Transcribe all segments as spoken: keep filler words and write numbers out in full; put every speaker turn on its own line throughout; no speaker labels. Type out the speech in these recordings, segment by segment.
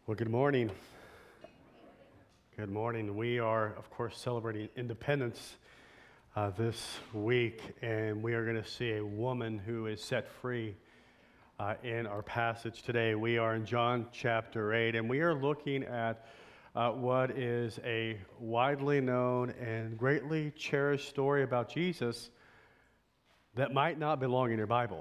Well, good morning. Good morning. We are, of course, celebrating independence uh, this week, and we are going to see a woman who is set free uh, in our passage today. We are in John chapter eight, and we are looking at uh, what is a widely known and greatly cherished story about Jesus that might not belong in your Bible.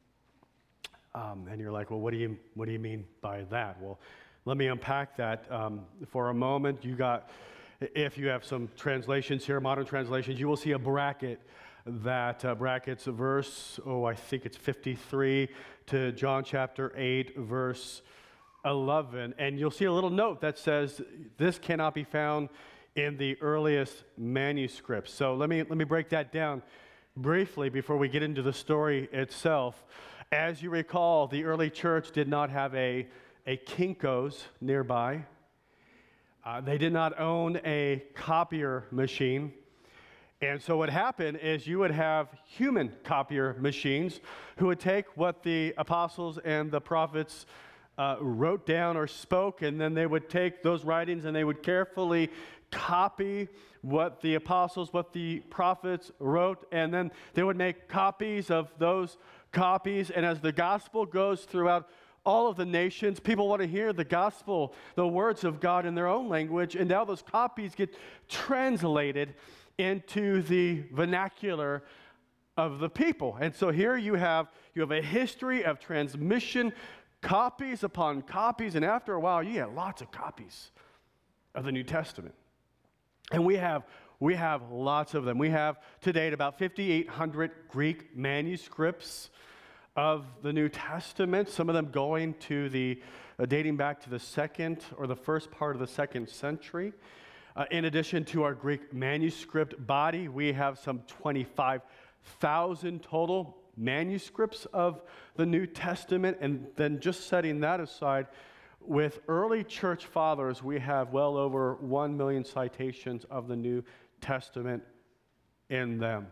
Um, and you're like, well, what do you what do you mean by that? Well, let me unpack that um, for a moment. You got, if you have some translations here, modern translations, you will see a bracket that uh, brackets a verse, oh, I think it's fifty-three to John chapter eight, verse eleven. And you'll see a little note that says this cannot be found in the earliest manuscripts. So let me let me break that down briefly before we get into the story itself. As you recall, the early church did not have a a Kinko's nearby. Uh, they did not own a copier machine. And so what happened is you would have human copier machines who would take what the apostles and the prophets uh, wrote down or spoke, and then they would take those writings and they would carefully copy what the apostles, what the prophets wrote, and then they would make copies of those copies. And as the gospel goes throughout all of the nations, people want to hear the gospel, the words of God in their own language, and now those copies get translated into the vernacular of the people. And so here you have you have a history of transmission, copies upon copies, and after a while you get lots of copies of the New Testament. And we have we have lots of them. We have to date about fifty-eight hundred Greek manuscripts of the New Testament, some of them going to the, uh, dating back to the second or the first part of the second century. Uh, in addition to our Greek manuscript body, we have some twenty-five thousand total manuscripts of the New Testament. And then just setting that aside, with early church fathers, we have well over one million citations of the New Testament in them.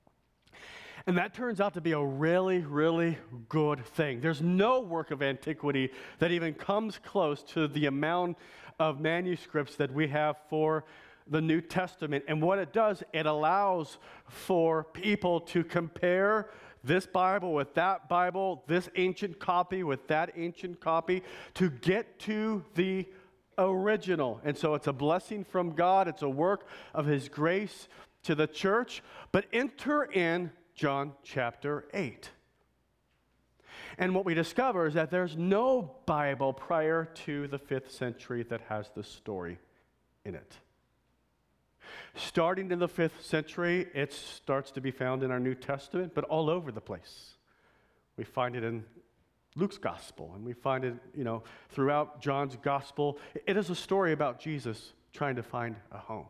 And that turns out to be a really, really good thing. There's no work of antiquity that even comes close to the amount of manuscripts that we have for the New Testament. And what it does, it allows for people to compare this Bible with that Bible, this ancient copy with that ancient copy, to get to the original. And so it's a blessing from God. It's a work of His grace to the church. But enter in John chapter eight. And what we discover is that there's no Bible prior to the fifth century that has this story in it. Starting in the fifth century, it starts to be found in our New Testament, but all over the place. We find it in Luke's gospel, and we find it, you know, throughout John's gospel. It is a story about Jesus trying to find a home.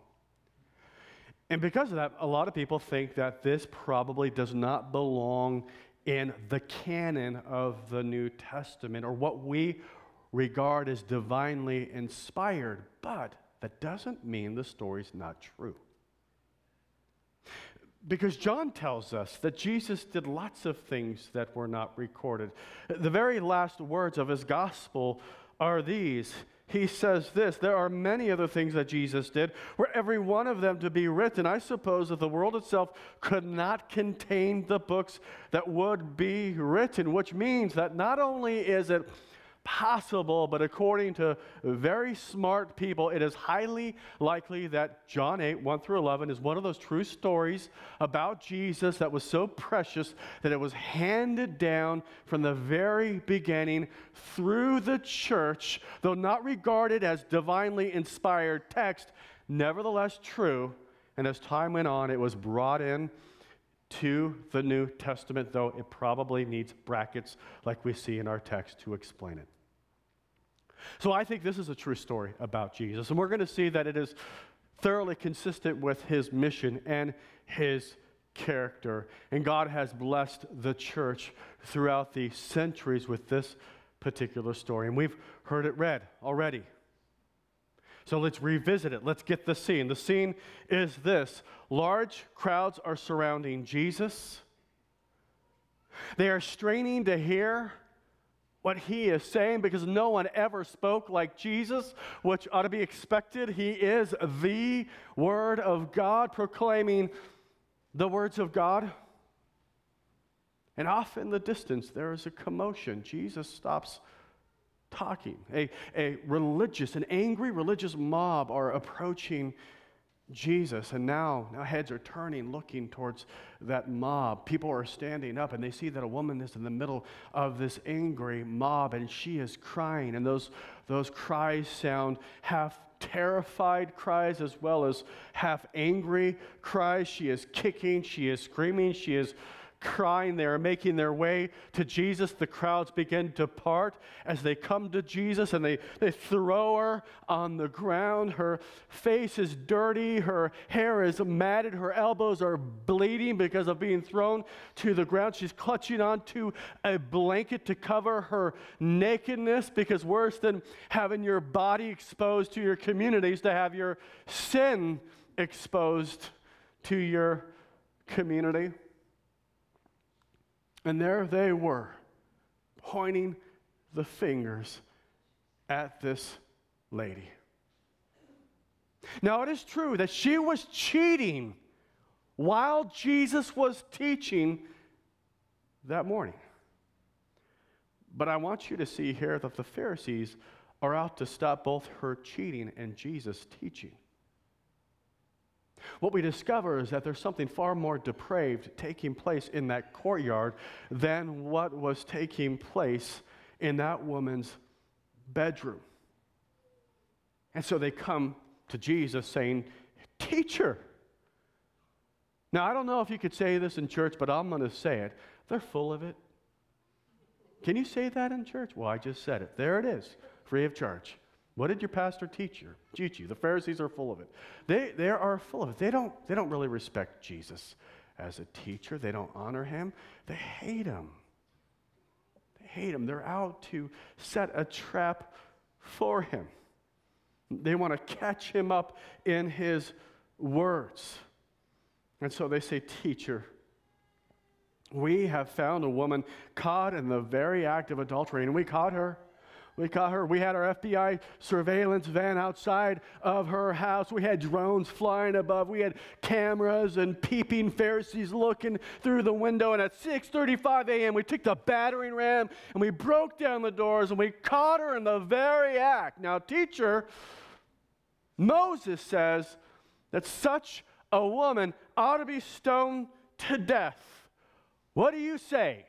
And because of that, a lot of people think that this probably does not belong in the canon of the New Testament, or what we regard as divinely inspired. But that doesn't mean the story's not true. Because John tells us that Jesus did lots of things that were not recorded. The very last words of his gospel are these. He says this: there are many other things that Jesus did, were every one of them to be written. I suppose that the world itself could not contain the books that would be written, which means that not only is it possible, but according to very smart people, it is highly likely that John eight, one through eleven is one of those true stories about Jesus that was so precious that it was handed down from the very beginning through the church, though not regarded as divinely inspired text, nevertheless true. And as time went on, it was brought in to the New Testament, though it probably needs brackets like we see in our text to explain it. So I think this is a true story about Jesus, and we're going to see that it is thoroughly consistent with his mission and his character. And God has blessed the church throughout the centuries with this particular story, and we've heard it read already. So let's revisit it. Let's get the scene. The scene is this: large crowds are surrounding Jesus. They are straining to hear what he is saying, because no one ever spoke like Jesus, which ought to be expected. He is the Word of God, proclaiming the words of God. And off in the distance, there is a commotion. Jesus stops talking. A, a religious, an angry religious mob are approaching Jesus, and now, now heads are turning, looking towards that mob. People are standing up, and they see that a woman is in the middle of this angry mob, and she is crying, and those, those cries sound half terrified cries as well as half angry cries. She is kicking, she is screaming, she is crying. They are making their way to Jesus. The crowds begin to part as they come to Jesus, and they, they throw her on the ground. Her face is dirty. Her hair is matted. Her elbows are bleeding because of being thrown to the ground. She's clutching onto a blanket to cover her nakedness, because worse than having your body exposed to your community is to have your sin exposed to your community. And there they were, pointing the fingers at this lady. Now, it is true that she was cheating while Jesus was teaching that morning. But I want you to see here that the Pharisees are out to stop both her cheating and Jesus' teaching. What we discover is that there's something far more depraved taking place in that courtyard than what was taking place in that woman's bedroom. And so they come to Jesus saying, "Teacher." Now, I don't know if you could say this in church, but I'm going to say it. They're full of it. Can you say that in church? Well, I just said it. There it is, free of charge. What did your pastor teach you? Teach you? The Pharisees are full of it. They, they are full of it. They don't, they don't really respect Jesus as a teacher. They don't honor him. They hate him. They hate him. They're out to set a trap for him. They want to catch him up in his words. And so they say, "Teacher, we have found a woman caught in the very act of adultery," and we caught her. We caught her. We had our F B I surveillance van outside of her house. We had drones flying above. We had cameras and peeping Pharisees looking through the window. And at six thirty-five a.m., we took the battering ram and we broke down the doors and we caught her in the very act. Now, teacher, Moses says that such a woman ought to be stoned to death. What do you say?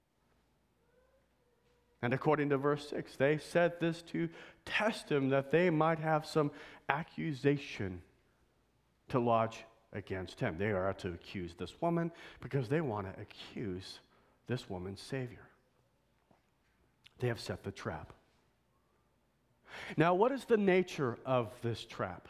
And according to verse six, they said this to test him, that they might have some accusation to lodge against him. They are to accuse this woman because they want to accuse this woman's Savior. They have set the trap. Now, what is the nature of this trap?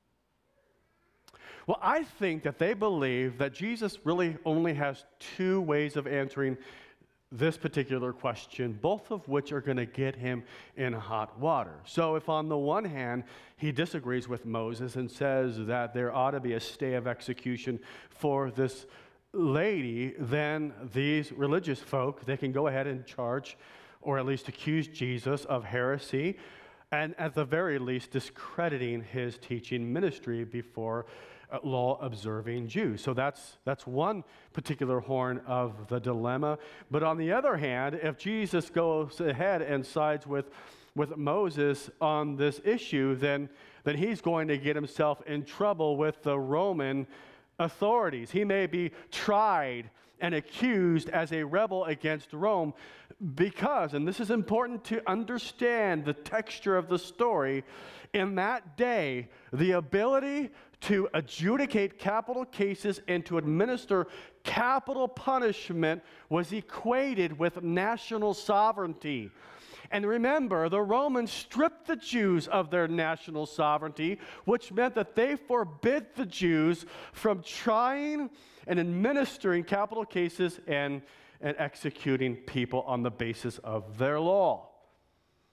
Well, I think that they believe that Jesus really only has two ways of answering this particular question, both of which are going to get him in hot water. So if on the one hand, he disagrees with Moses and says that there ought to be a stay of execution for this lady, then these religious folk, they can go ahead and charge, or at least accuse Jesus of heresy, and at the very least discrediting his teaching ministry before Uh, law-observing Jews. So that's that's one particular horn of the dilemma. But on the other hand, if Jesus goes ahead and sides with, with Moses on this issue, then, then he's going to get himself in trouble with the Roman authorities. He may be tried and accused as a rebel against Rome because, and this is important to understand the texture of the story, in that day, the ability to adjudicate capital cases and to administer capital punishment was equated with national sovereignty. And remember, the Romans stripped the Jews of their national sovereignty, which meant that they forbid the Jews from trying and administering capital cases and, and executing people on the basis of their law.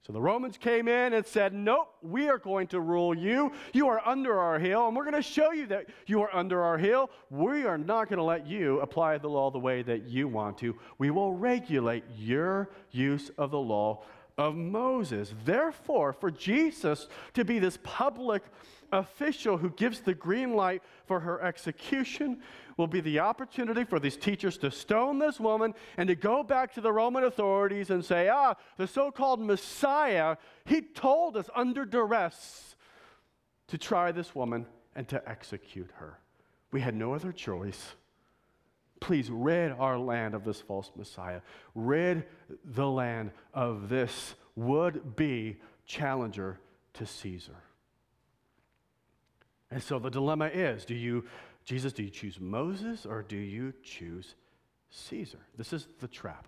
So the Romans came in and said, nope, we are going to rule you. You are under our heel, and we're going to show you that you are under our heel. We are not going to let you apply the law the way that you want to. We will regulate your use of the law of Moses. Therefore, for Jesus to be this public official who gives the green light for her execution will be the opportunity for these teachers to stone this woman and to go back to the Roman authorities and say, ah, the so-called Messiah, he told us under duress to try this woman and to execute her. We had no other choice. Please rid our land of this false Messiah. Rid the land of this would-be challenger to Caesar. And so the dilemma is, do you, Jesus, do you choose Moses or do you choose Caesar? This is the trap.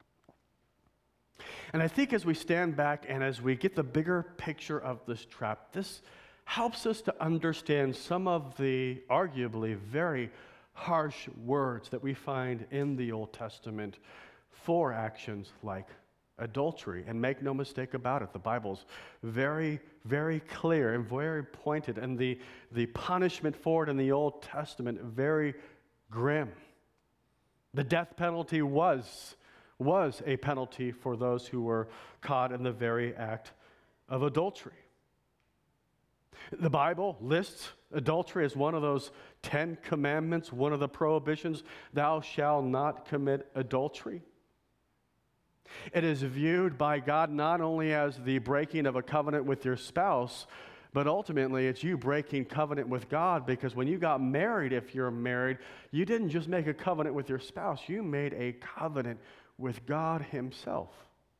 And I think as we stand back and as we get the bigger picture of this trap, this helps us to understand some of the arguably very harsh words that we find in the Old Testament for actions like adultery. And make no mistake about it, the Bible's very, very clear and very pointed, and the, the punishment for it in the Old Testament very grim. The death penalty was, was a penalty for those who were caught in the very act of adultery. The Bible lists adultery as one of those Ten Commandments, one of the prohibitions, thou shalt not commit adultery. It is viewed by God not only as the breaking of a covenant with your spouse, but ultimately it's you breaking covenant with God, because when you got married, if you're married, you didn't just make a covenant with your spouse, you made a covenant with God himself.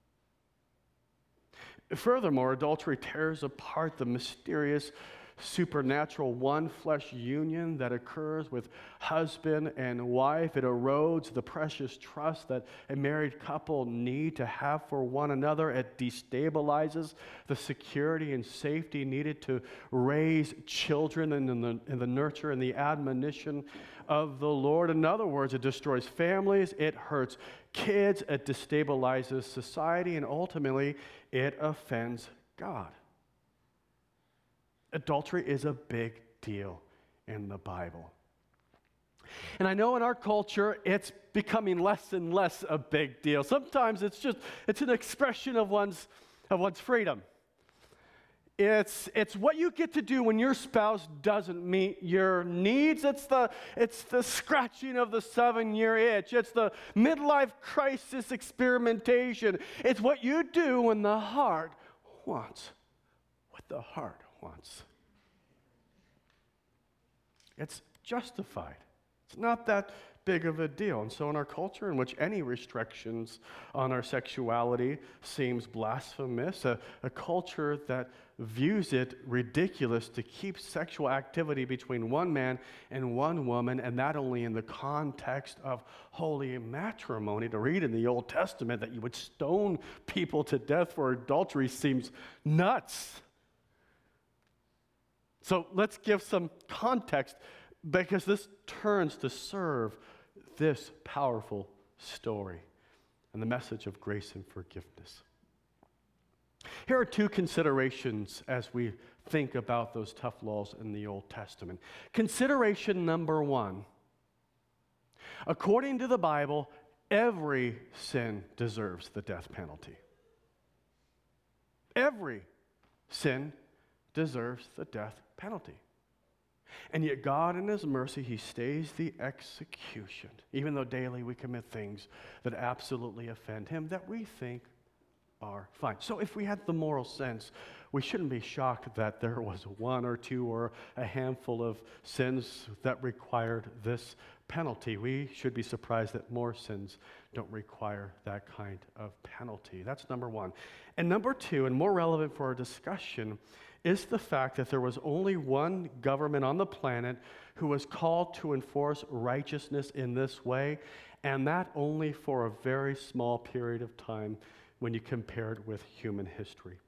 Furthermore, adultery tears apart the mysterious supernatural one flesh union that occurs with husband and wife. It erodes the precious trust that a married couple need to have for one another. It destabilizes the security and safety needed to raise children in the, in the nurture and the admonition of the Lord. In other words, it destroys families, it hurts kids, it destabilizes society, and ultimately it offends God. Adultery is a big deal in the Bible. And I know in our culture, it's becoming less and less a big deal. Sometimes it's just, it's an expression of one's, of one's freedom. It's, it's what you get to do when your spouse doesn't meet your needs. It's the, it's the scratching of the seven-year itch. It's the midlife crisis experimentation. It's what you do when the heart wants what the heart wants. It's justified. It's not that big of a deal. And so in our culture in which any restrictions on our sexuality seems blasphemous, a, a culture that views it ridiculous to keep sexual activity between one man and one woman, and that only in the context of holy matrimony. To read in the Old Testament that you would stone people to death for adultery seems nuts. So let's give some context, because this turns to serve this powerful story and the message of grace and forgiveness. Here are two considerations as we think about those tough laws in the Old Testament. Consideration number one: according to the Bible, every sin deserves the death penalty. Every sin deserves the death penalty. And yet God in his mercy, he stays the execution, even though daily we commit things that absolutely offend him that we think are fine. So if we had the moral sense, we shouldn't be shocked that there was one or two or a handful of sins that required this penalty. We should be surprised that more sins don't require that kind of penalty. That's number one. And number two, and more relevant for our discussion, is the fact that there was only one government on the planet who was called to enforce righteousness in this way, and that only for a very small period of time when you compare it with human history.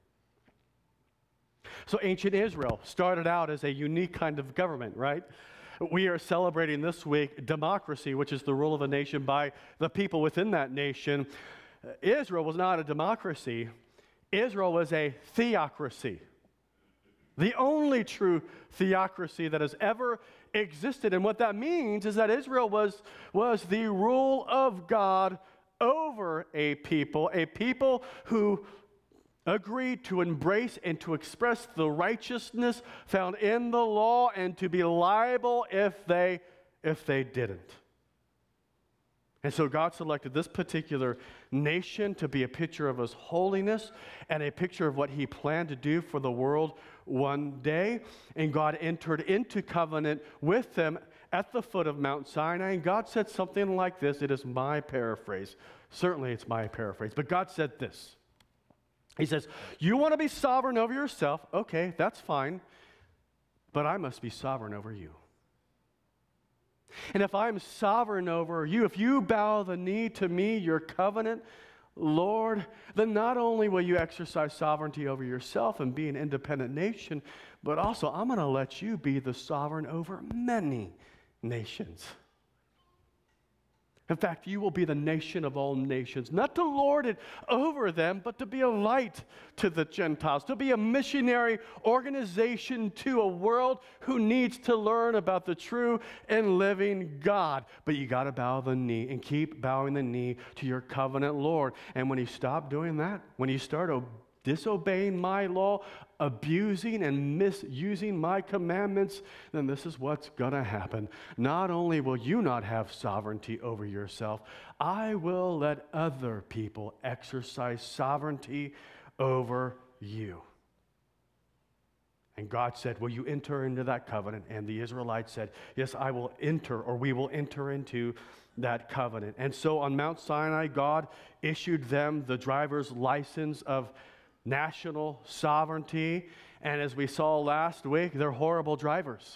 So ancient Israel started out as a unique kind of government, right? We are celebrating this week democracy, which is the rule of a nation by the people within that nation. Israel was not a democracy. Israel was a theocracy, the only true theocracy that has ever existed. And what that means is that Israel was, was the rule of God over a people, a people who agreed to embrace and to express the righteousness found in the law and to be liable if they, if they didn't. And so God selected this particular nation to be a picture of his holiness and a picture of what he planned to do for the world one day. And God entered into covenant with them at the foot of Mount Sinai. And God said something like this. It is my paraphrase. Certainly it's my paraphrase. But God said this. He says, you want to be sovereign over yourself? Okay, that's fine. But I must be sovereign over you. And if I'm sovereign over you, if you bow the knee to me, your covenant, Lord, then not only will you exercise sovereignty over yourself and be an independent nation, but also I'm going to let you be the sovereign over many nations. In fact, you will be the nation of all nations, not to lord it over them, but to be a light to the Gentiles, to be a missionary organization to a world who needs to learn about the true and living God. But you got to bow the knee and keep bowing the knee to your covenant Lord. And when you stop doing that, when you start obeying, disobeying my law, abusing and misusing my commandments, then this is what's going to happen. Not only will you not have sovereignty over yourself, I will let other people exercise sovereignty over you. And God said, will you enter into that covenant? And the Israelites said, yes, I will enter, or we will enter into that covenant. And so on Mount Sinai, God issued them the driver's license of national sovereignty. And as we saw last week, they're horrible drivers.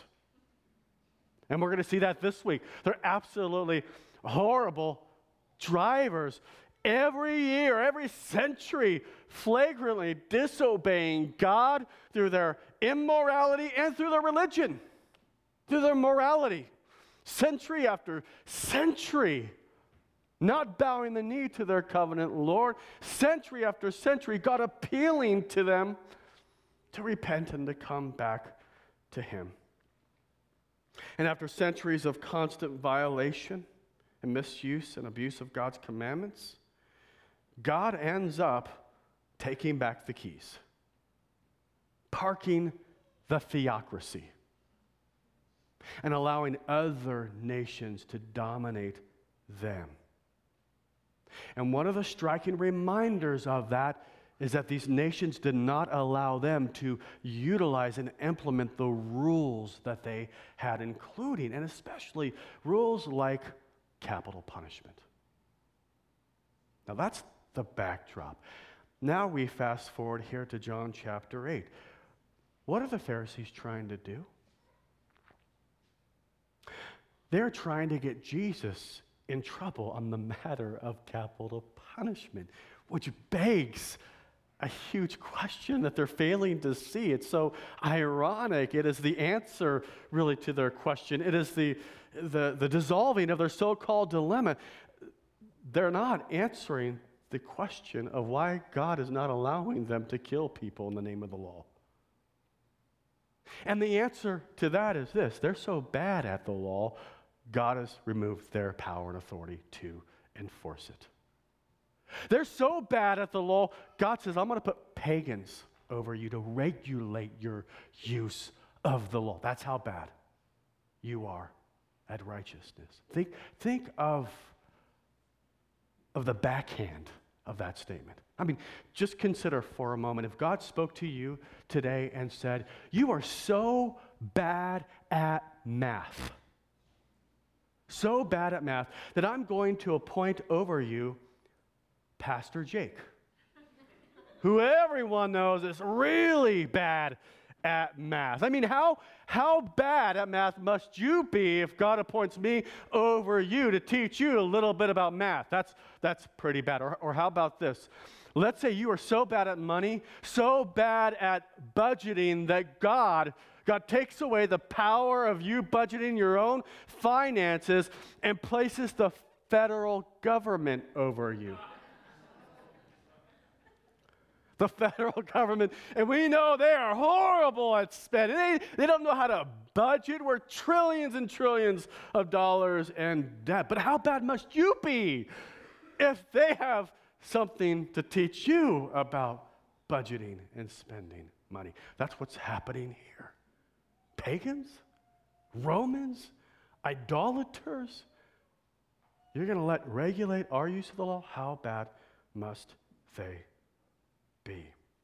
And we're going to see that this week. They're absolutely horrible drivers. Every year, every century, flagrantly disobeying God through their immorality and through their religion, through their morality. Century after century, not bowing the knee to their covenant Lord. Century after century, God appealing to them to repent and to come back to him. And after centuries of constant violation and misuse and abuse of God's commandments, God ends up taking back the keys, parking the theocracy, and allowing other nations to dominate them. And one of the striking reminders of that is that these nations did not allow them to utilize and implement the rules that they had, including and especially rules like capital punishment. Now that's the backdrop. Now we fast forward here to John chapter eight. What are the Pharisees trying to do? They're trying to get Jesus in trouble on the matter of capital punishment, which begs a huge question that they're failing to see. It's so ironic. It is the answer, really, to their question. It is the, the, the dissolving of their so-called dilemma. They're not answering the question of why God is not allowing them to kill people in the name of the law. And the answer to that is this: they're so bad at the law, God has removed their power and authority to enforce it. They're so bad at the law, God says, I'm going to put pagans over you to regulate your use of the law. That's how bad you are at righteousness. Think, think of, of the backhand of that statement. I mean, just consider for a moment, if God spoke to you today and said, you are so bad at math, so bad at math, that I'm going to appoint over you Pastor Jake, who everyone knows is really bad at math. I mean, how, how bad at math must you be if God appoints me over you to teach you a little bit about math? That's, that's pretty bad. Or, or how about this? Let's say you are so bad at money, so bad at budgeting that God God takes away the power of you budgeting your own finances and places the federal government over you. the federal government, and we know they are horrible at spending. They, they don't know how to budget. We're trillions and trillions of dollars in debt. But how bad must you be if they have something to teach you about budgeting and spending money? That's what's happening here. Pagans, Romans, idolaters, you're going to let regulate our use of the law? How bad must they be?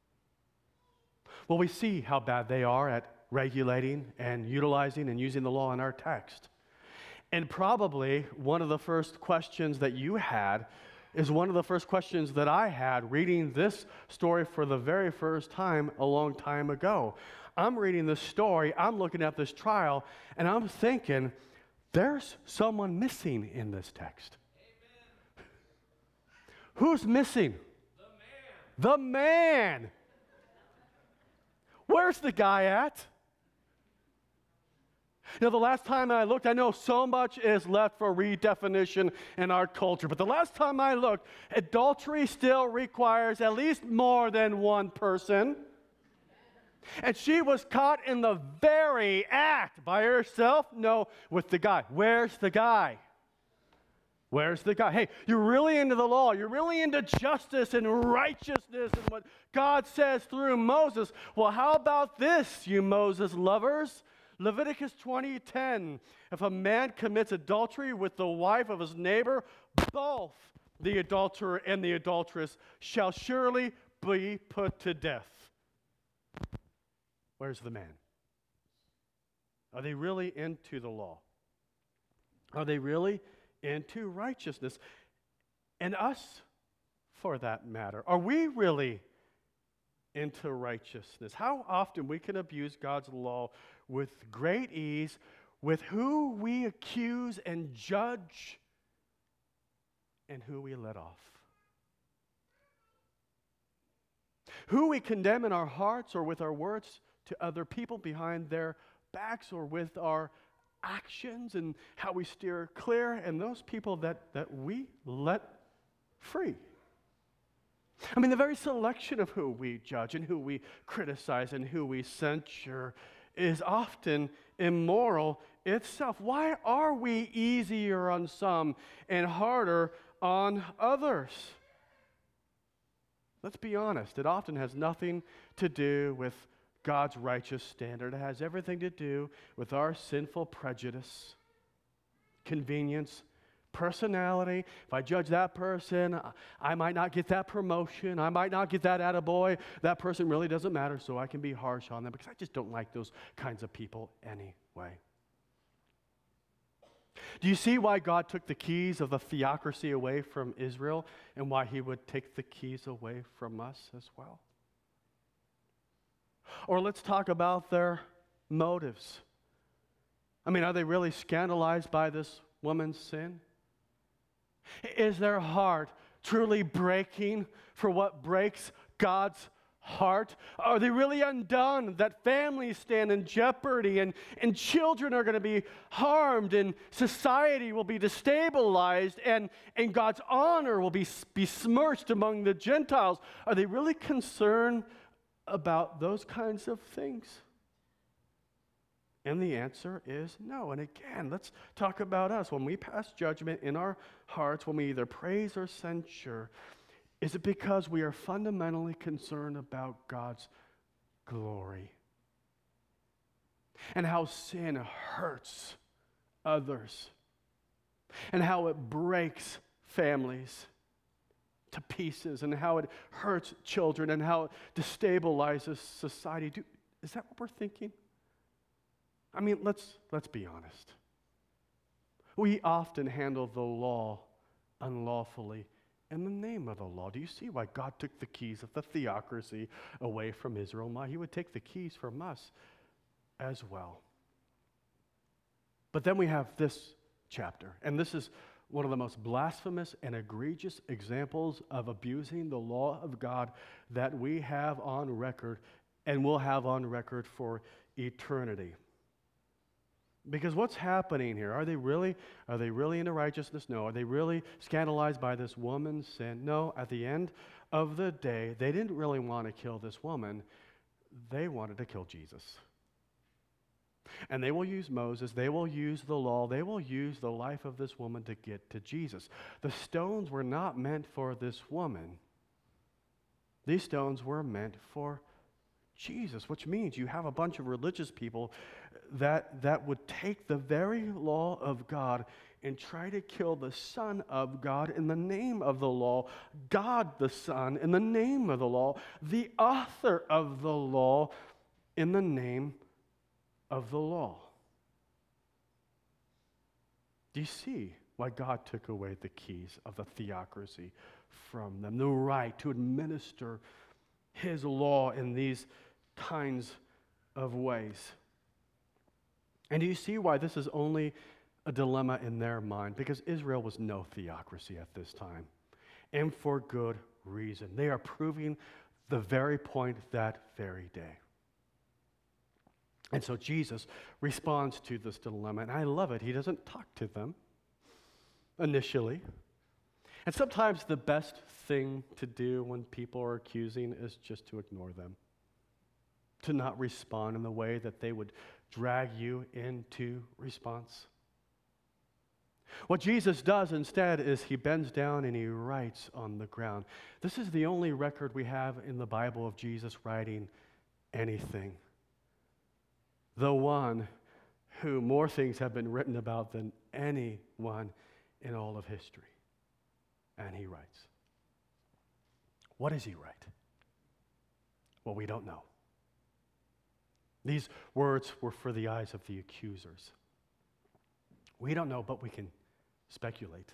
Well, we see how bad they are at regulating and utilizing and using the law in our text. And probably one of the first questions that you had is one of the first questions that I had reading this story for the very first time a long time ago. I'm reading this story, I'm looking at this trial, and I'm thinking, there's someone missing in this text. Amen. Who's missing? The man. The man. Where's the guy at? You know, the last time I looked, I know so much is left for redefinition in our culture, but the last time I looked, adultery still requires at least more than one person. And she was caught in the very act by herself? No, with the guy. Where's the guy? Where's the guy? Hey, you're really into the law. You're really into justice and righteousness and what God says through Moses. Well, how about this, you Moses lovers? Leviticus twenty ten. If a man commits adultery with the wife of his neighbor, both the adulterer and the adulteress shall surely be put to death. Where's the man? Are they really into the law? Are they really into righteousness? And us, for that matter, are we really into righteousness? How often we can abuse God's law with great ease, with who we accuse and judge and who we let off. Who we condemn in our hearts or with our words to other people behind their backs, or with our actions and how we steer clear, and those people that, that we let free. I mean, the very selection of who we judge and who we criticize and who we censure is often immoral itself. Why are we easier on some and harder on others? Let's be honest, it often has nothing to do with God's righteous standard. It has everything to do with our sinful prejudice, convenience, personality. If I judge that person, I might not get that promotion. I might not get that attaboy. That person really doesn't matter, so I can be harsh on them because I just don't like those kinds of people anyway. Do you see why God took the keys of the theocracy away from Israel and why he would take the keys away from us as well? Or let's talk about their motives. I mean, are they really scandalized by this woman's sin? Is their heart truly breaking for what breaks God's heart? Are they really undone that families stand in jeopardy and, and children are going to be harmed and society will be destabilized and, and God's honor will be besmirched among the Gentiles? Are they really concerned about those kinds of things? And the answer is no. And again, let's talk about us. When we pass judgment in our hearts, when we either praise or censure, is it because we are fundamentally concerned about God's glory and how sin hurts others and how it breaks families to pieces and how it hurts children and how it destabilizes society? Do, is that what we're thinking? I mean, let's, let's be honest. We often handle the law unlawfully in the name of the law. Do you see why God took the keys of the theocracy away from Israel? Why he would take the keys from us as well. But then we have this chapter, and this is one of the most blasphemous and egregious examples of abusing the law of God that we have on record and will have on record for eternity. Because what's happening here? Are they really, are they really into righteousness? No. Are they really scandalized by this woman's sin? No. At the end of the day, they didn't really want to kill this woman. They wanted to kill Jesus. And they will use Moses, they will use the law, they will use the life of this woman to get to Jesus. The stones were not meant for this woman. These stones were meant for Jesus, which means you have a bunch of religious people that, that would take the very law of God and try to kill the Son of God in the name of the law, God the Son in the name of the law, the author of the law in the name of the law. Do you see why God took away the keys of the theocracy from them, the right to administer His law in these kinds of ways? And do you see why this is only a dilemma in their mind? Because Israel was no theocracy at this time, and for good reason. They are proving the very point that very day. And so Jesus responds to this dilemma, and I love it. He doesn't talk to them initially. And sometimes the best thing to do when people are accusing is just to ignore them, to not respond in the way that they would drag you into response. What Jesus does instead is he bends down and he writes on the ground. This is the only record we have in the Bible of Jesus writing anything. The one who more things have been written about than anyone in all of history. And he writes. What does he write? Well, we don't know. These words were for the eyes of the accusers. We don't know, but we can speculate.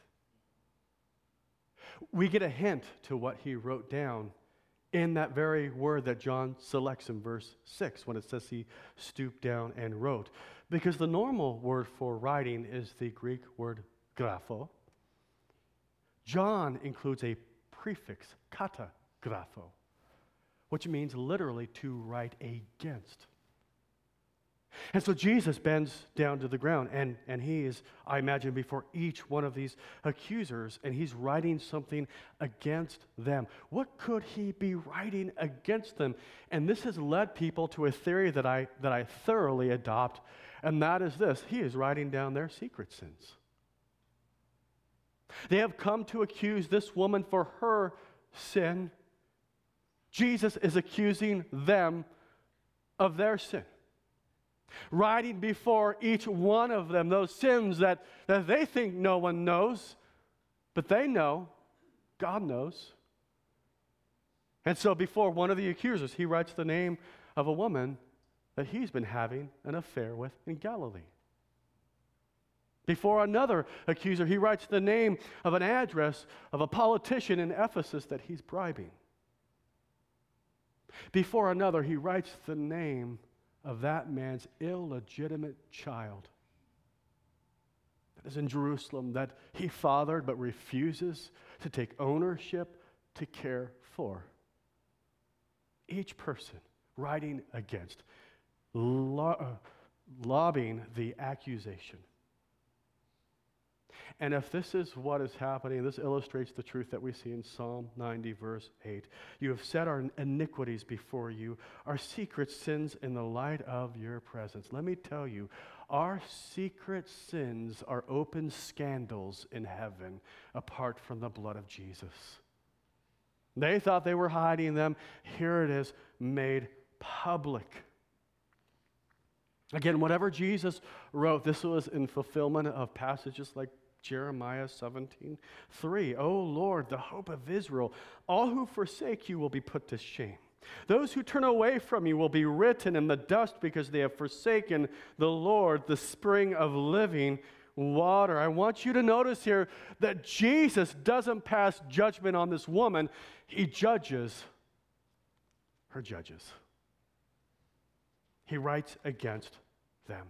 We get a hint to what he wrote down in that very word that John selects in verse six when it says he stooped down and wrote. Because the normal word for writing is the Greek word grapho. John includes a prefix, kata grapho, which means literally to write against. And so Jesus bends down to the ground, and, and he is, I imagine, before each one of these accusers, and he's writing something against them. What could he be writing against them? And this has led people to a theory that I, that I thoroughly adopt, and that is this. He is writing down their secret sins. They have come to accuse this woman for her sin. Jesus is accusing them of their sin. Writing before each one of them those sins that, that they think no one knows, but they know, God knows. And so before one of the accusers, he writes the name of a woman that he's been having an affair with in Galilee. Before another accuser, he writes the name of an address of a politician in Ephesus that he's bribing. Before another, he writes the name of that man's illegitimate child that is in Jerusalem that he fathered but refuses to take ownership to care for. Each person writing against, lo- uh, lobbying the accusation. And if this is what is happening, this illustrates the truth that we see in Psalm ninety, verse eight. You have set our iniquities before you, our secret sins in the light of your presence. Let me tell you, our secret sins are open scandals in heaven apart from the blood of Jesus. They thought they were hiding them. Here it is, made public. Again, whatever Jesus wrote, this was in fulfillment of passages like Jeremiah seventeen three. O Lord, the hope of Israel, all who forsake you will be put to shame. Those who turn away from you will be written in the dust because they have forsaken the Lord, the spring of living water. I want you to notice here that Jesus doesn't pass judgment on this woman. He judges her judges. He writes against them.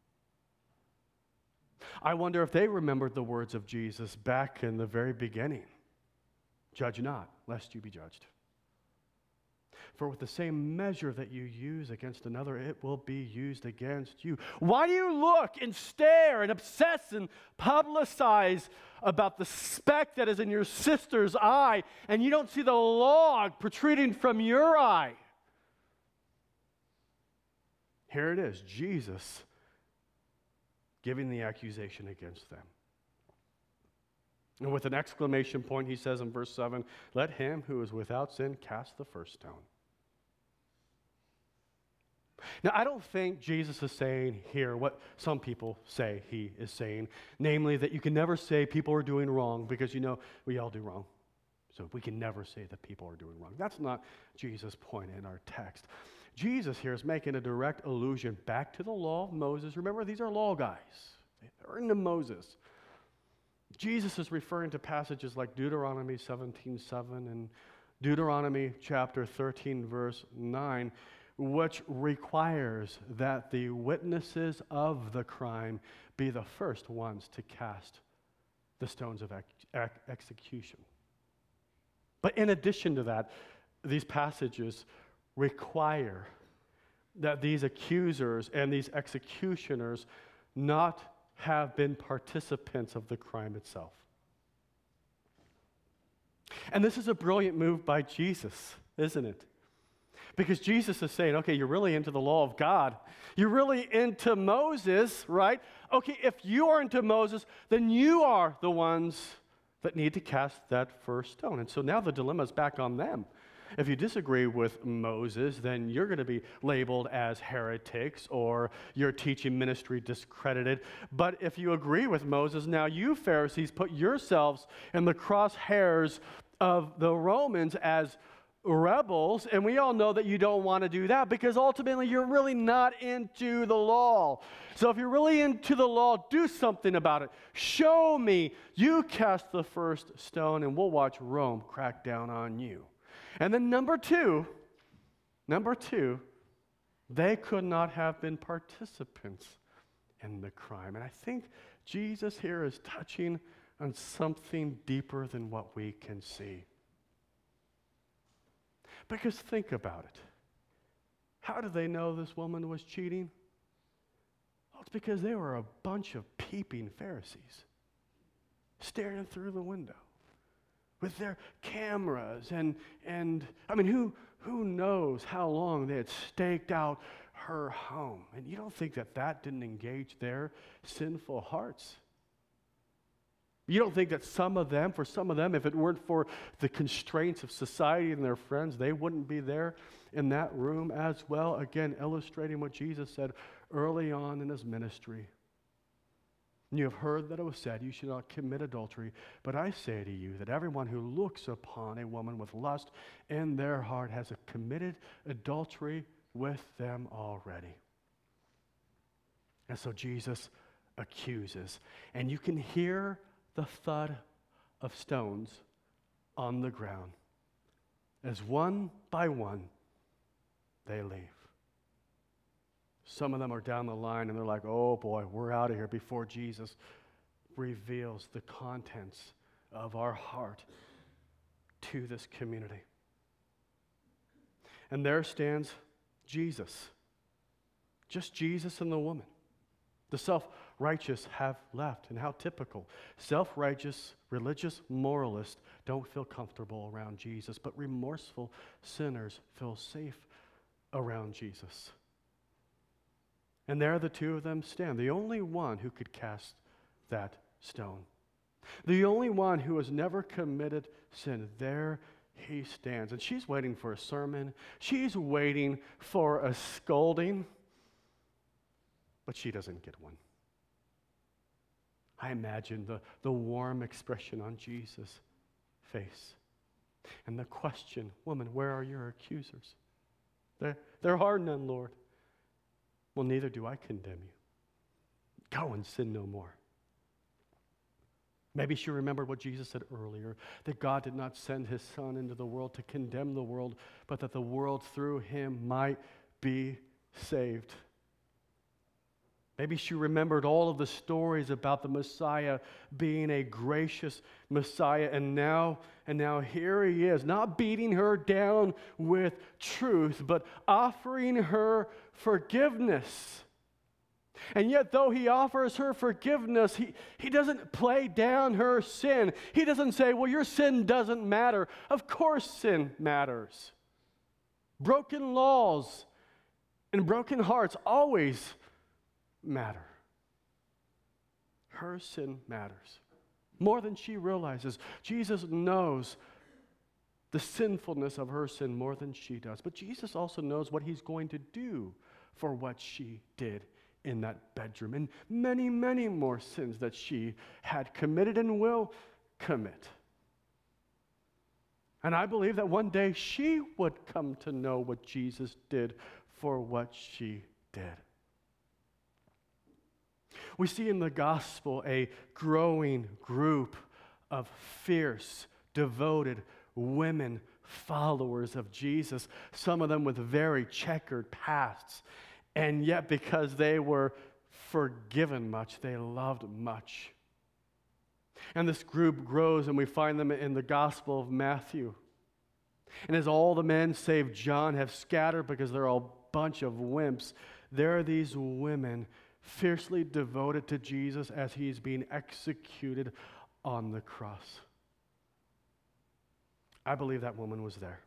I wonder if they remembered the words of Jesus back in the very beginning. Judge not, lest you be judged. For with the same measure that you use against another, it will be used against you. Why do you look and stare and obsess and publicize about the speck that is in your sister's eye, and you don't see the log protruding from your eye? Here it is, Jesus giving the accusation against them. And with an exclamation point, he says in verse seven, let him who is without sin cast the first stone. Now, I don't think Jesus is saying here what some people say he is saying, namely that you can never say people are doing wrong because, you know, we all do wrong. So we can never say that people are doing wrong. That's not Jesus' point in our text. Jesus here is making a direct allusion back to the law of Moses. Remember, these are law guys. They're into Moses. Jesus is referring to passages like Deuteronomy seventeen seven and Deuteronomy chapter thirteen, verse nine, which requires that the witnesses of the crime be the first ones to cast the stones of ex- ex- execution. But in addition to that, these passages require that these accusers and these executioners not have been participants of the crime itself. And this is a brilliant move by Jesus, isn't it? Because Jesus is saying, okay, you're really into the law of God. You're really into Moses, right? Okay, if you are into Moses, then you are the ones that need to cast that first stone. And so now the dilemma is back on them. If you disagree with Moses, then you're going to be labeled as heretics or your teaching ministry discredited. But if you agree with Moses, now you Pharisees put yourselves in the crosshairs of the Romans as rebels, and we all know that you don't want to do that because ultimately you're really not into the law. So if you're really into the law, do something about it. Show me. You cast the first stone, and we'll watch Rome crack down on you. And then number two, number two, they could not have been participants in the crime. And I think Jesus here is touching on something deeper than what we can see. Because think about it. How did they know this woman was cheating? Well, it's because they were a bunch of peeping Pharisees staring through the window with their cameras, and, and I mean, who, who knows how long they had staked out her home. And you don't think that that didn't engage their sinful hearts? You don't think that some of them, for some of them, if it weren't for the constraints of society and their friends, they wouldn't be there in that room as well? Again, illustrating what Jesus said early on in his ministry. You have heard that it was said, you should not commit adultery. But I say to you that everyone who looks upon a woman with lust in their heart has committed adultery with them already. And so Jesus accuses. And you can hear the thud of stones on the ground as one by one they leave. Some of them are down the line and they're like, oh boy, we're out of here before Jesus reveals the contents of our heart to this community. And there stands Jesus. Just Jesus and the woman. The self-righteous have left. And how typical. Self-righteous, religious moralists don't feel comfortable around Jesus, but remorseful sinners feel safe around Jesus. And there the two of them stand, the only one who could cast that stone. The only one who has never committed sin. There he stands. And she's waiting for a sermon. She's waiting for a scolding. But she doesn't get one. I imagine the, the warm expression on Jesus' face. And the question, woman, where are your accusers? There, there are none, Lord. Well, neither do I condemn you. Go and sin no more. Maybe she remembered what Jesus said earlier, that God did not send his Son into the world to condemn the world, but that the world through him might be saved. Maybe she remembered all of the stories about the Messiah being a gracious Messiah, and now, and now here he is, not beating her down with truth, but offering her forgiveness. And yet, though he offers her forgiveness, he, he doesn't play down her sin. He doesn't say, well, your sin doesn't matter. Of course sin matters. Broken laws and broken hearts always matter. Her sin matters more than she realizes. Jesus knows the sinfulness of her sin more than she does. But Jesus also knows what he's going to do for what she did in that bedroom, and many, many more sins that she had committed and will commit. And I believe that one day she would come to know what Jesus did for what she did. We see in the gospel a growing group of fierce, devoted women followers of Jesus, some of them with very checkered pasts. And yet, because they were forgiven much, they loved much. And this group grows, and we find them in the Gospel of Matthew. And as all the men, save John, have scattered because they're all a bunch of wimps, there are these women fiercely devoted to Jesus as he's being executed on the cross. I believe that woman was there.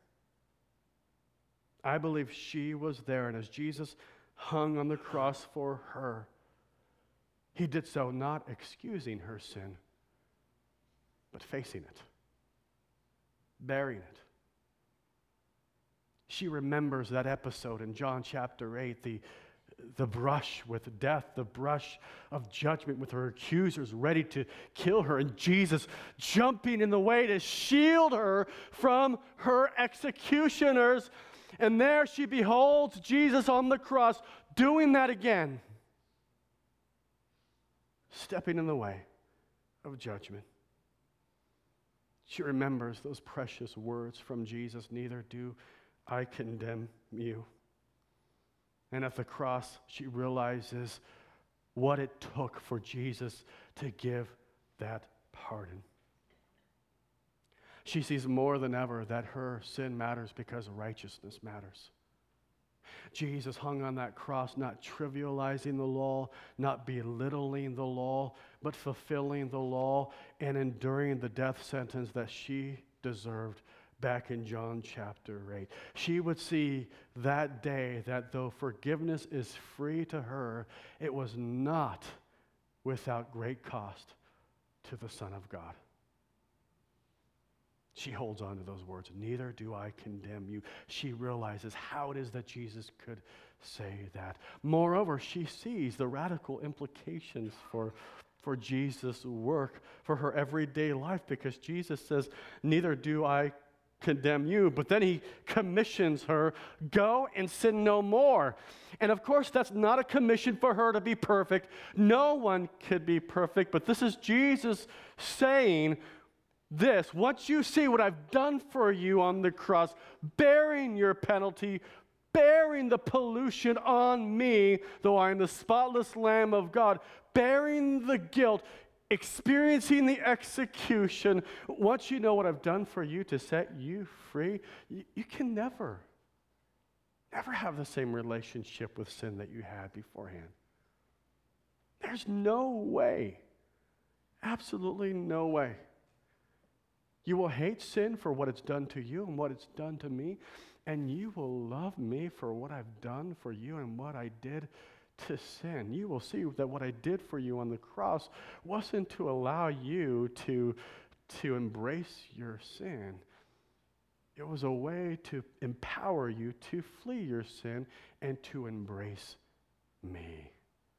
I believe she was there, and as Jesus hung on the cross for her, he did so not excusing her sin, but facing it, bearing it. She remembers that episode in John chapter eight, the, the brush with death, the brush of judgment with her accusers ready to kill her, and Jesus jumping in the way to shield her from her executioners. And there she beholds Jesus on the cross doing that again, stepping in the way of judgment. She remembers those precious words from Jesus, neither do I condemn you. And at the cross, she realizes what it took for Jesus to give that pardon. She sees more than ever that her sin matters because righteousness matters. Jesus hung on that cross, not trivializing the law, not belittling the law, but fulfilling the law and enduring the death sentence that she deserved back in John chapter eight. She would see that day that though forgiveness is free to her, it was not without great cost to the Son of God. She holds on to those words, neither do I condemn you. She realizes how it is that Jesus could say that. Moreover, she sees the radical implications for, for Jesus' work, for her everyday life, because Jesus says, neither do I condemn you. But then he commissions her, go and sin no more. And of course, that's not a commission for her to be perfect. No one could be perfect, but this is Jesus saying, this, once you see what I've done for you on the cross, bearing your penalty, bearing the pollution on me, though I am the spotless Lamb of God, bearing the guilt, experiencing the execution, once you know what I've done for you to set you free, you, you can never, never have the same relationship with sin that you had beforehand. There's no way, absolutely no way. You will hate sin for what it's done to you and what it's done to me, and you will love me for what I've done for you and what I did to sin. You will see that what I did for you on the cross wasn't to allow you to, to embrace your sin. It was a way to empower you to flee your sin and to embrace me.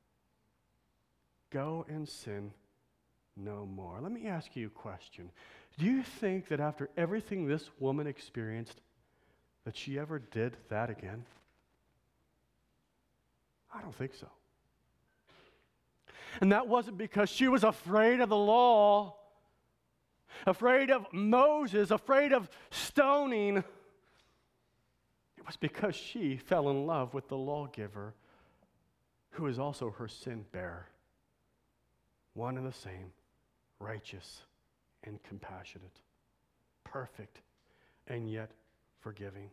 Go and sin no more. Let me ask you a question. Do you think that after everything this woman experienced, that she ever did that again? I don't think so. And that wasn't because she was afraid of the law, afraid of Moses, afraid of stoning. It was because she fell in love with the lawgiver who is also her sin bearer. One and the same, righteous and compassionate, perfect and yet forgiving.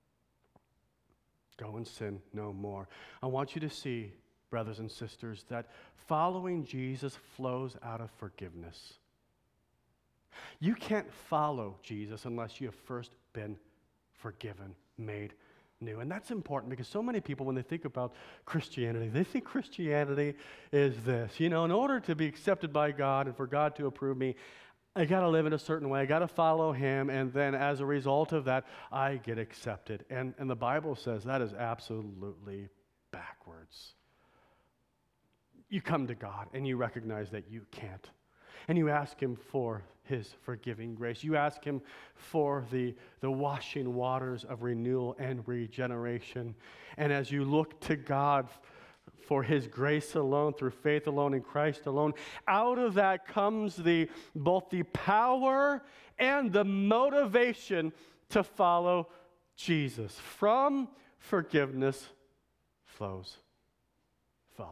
Go and sin no more. I want you to see, brothers and sisters, that following Jesus flows out of forgiveness. You can't follow Jesus unless you have first been forgiven, made new. And that's important because so many people, when they think about Christianity, they think Christianity is this. You know, in order to be accepted by God and for God to approve me, I got to live in a certain way. I got to follow him. And then as a result of that, I get accepted. And, and the Bible says that is absolutely backwards. You come to God and you recognize that you can't. And you ask him for his forgiving grace. You ask him for the, the washing waters of renewal and regeneration. And as you look to God for his grace alone, through faith alone, in Christ alone, out of that comes the both the power and the motivation to follow Jesus. From forgiveness flows following.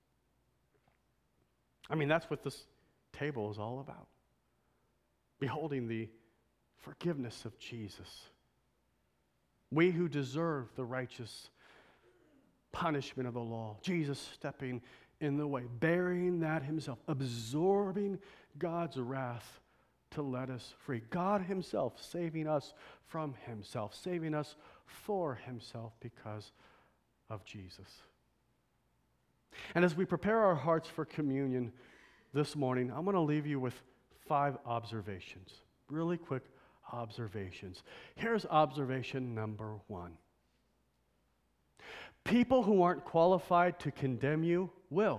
I mean, that's what this table is all about. Beholding the forgiveness of Jesus. We who deserve the righteous punishment of the law, Jesus stepping in the way, bearing that himself, absorbing God's wrath to let us free. God himself saving us from himself, saving us for himself because of Jesus. And as we prepare our hearts for communion this morning, I'm going to leave you with five observations, really quick observations. Here's observation number one. People who aren't qualified to condemn you will.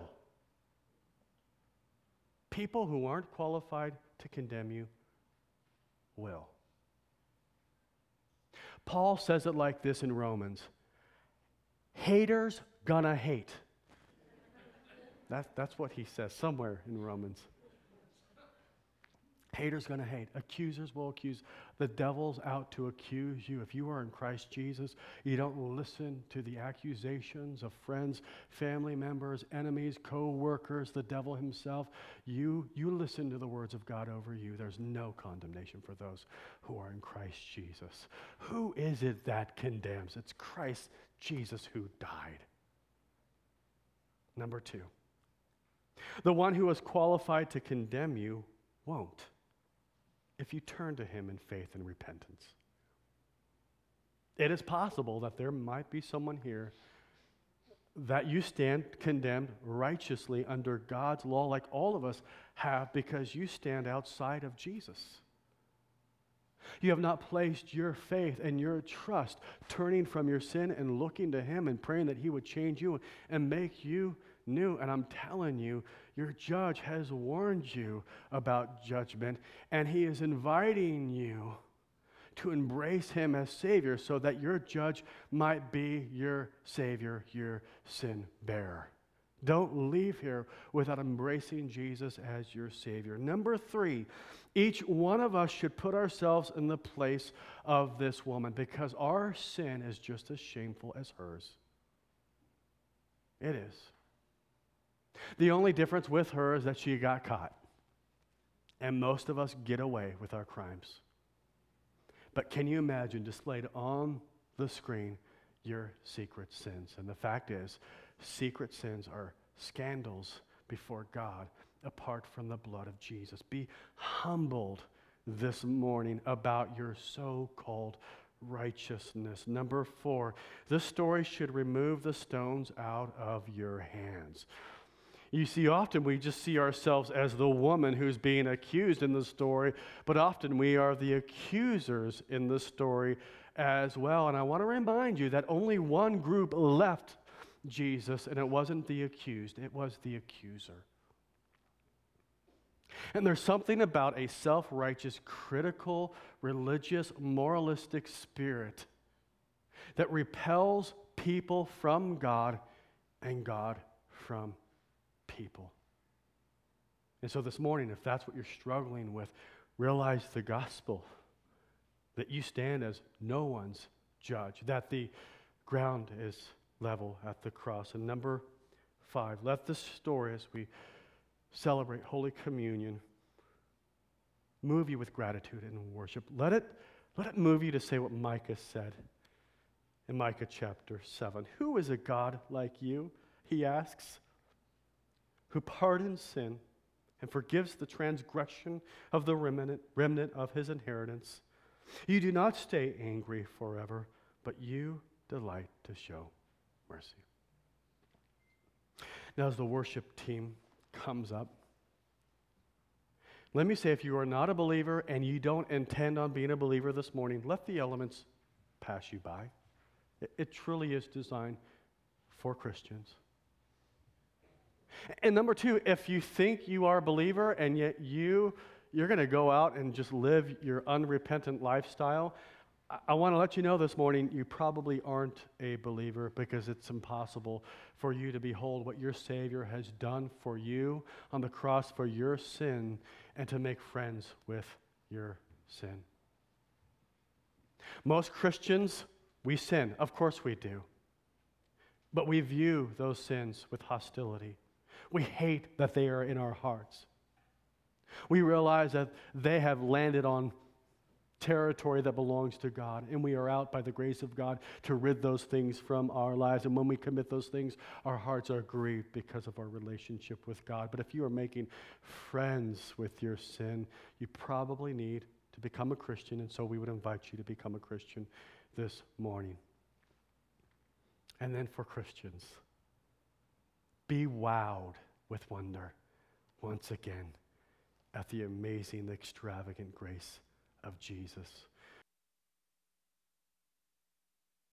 People who aren't qualified to condemn you will. Paul says it like this in Romans. Haters gonna hate. That, that's what he says somewhere in Romans. Haters going to hate. Accusers will accuse. The devil's out to accuse you. If you are in Christ Jesus, you don't listen to the accusations of friends, family members, enemies, co-workers, the devil himself. You, you listen to the words of God over you. There's no condemnation for those who are in Christ Jesus. Who is it that condemns? It's Christ Jesus who died. Number two. The one who is qualified to condemn you won't, if you turn to him in faith and repentance. It is possible that there might be someone here that you stand condemned righteously under God's law, like all of us have, because you stand outside of Jesus. You have not placed your faith and your trust, turning from your sin and looking to him and praying that he would change you and make you new. And I'm telling you, your judge has warned you about judgment, and he is inviting you to embrace him as Savior so that your judge might be your Savior, your sin bearer. Don't leave here without embracing Jesus as your Savior. Number three, each one of us should put ourselves in the place of this woman because our sin is just as shameful as hers. It is. The only difference with her is that she got caught. And most of us get away with our crimes. But can you imagine displayed on the screen your secret sins? And the fact is, secret sins are scandals before God apart from the blood of Jesus. Be humbled this morning about your so-called righteousness. Number four, this story should remove the stones out of your hands. You see, often we just see ourselves as the woman who's being accused in the story, but often we are the accusers in the story as well. And I want to remind you that only one group left Jesus, and it wasn't the accused, it was the accuser. And there's something about a self-righteous, critical, religious, moralistic spirit that repels people from God and God from people. And so this morning, if that's what you're struggling with, realize the gospel, that you stand as no one's judge, that the ground is level at the cross. And number five. Let this story, as we celebrate Holy Communion, move you with gratitude and worship. Let it, let it move you to say what Micah said in Micah chapter seven. Who is a God like you, he asks, who pardons sin and forgives the transgression of the remnant, remnant of his inheritance? You do not stay angry forever, but you delight to show mercy. Now, as the worship team comes up, let me say, if you are not a believer and you don't intend on being a believer this morning, let the elements pass you by. It, it truly is designed for Christians. And number two, if you think you are a believer and yet you, you're going to go out and just live your unrepentant lifestyle, I, I want to let you know this morning, you probably aren't a believer, because it's impossible for you to behold what your Savior has done for you on the cross for your sin and to make friends with your sin. Most Christians, we sin. Of course we do. But we view those sins with hostility. We hate that they are in our hearts. We realize that they have landed on territory that belongs to God, and we are out by the grace of God to rid those things from our lives. And when we commit those things, our hearts are grieved because of our relationship with God. But if you are making friends with your sin, you probably need to become a Christian, and so we would invite you to become a Christian this morning. And then for Christians, be wowed with wonder once again at the amazing, extravagant grace of Jesus.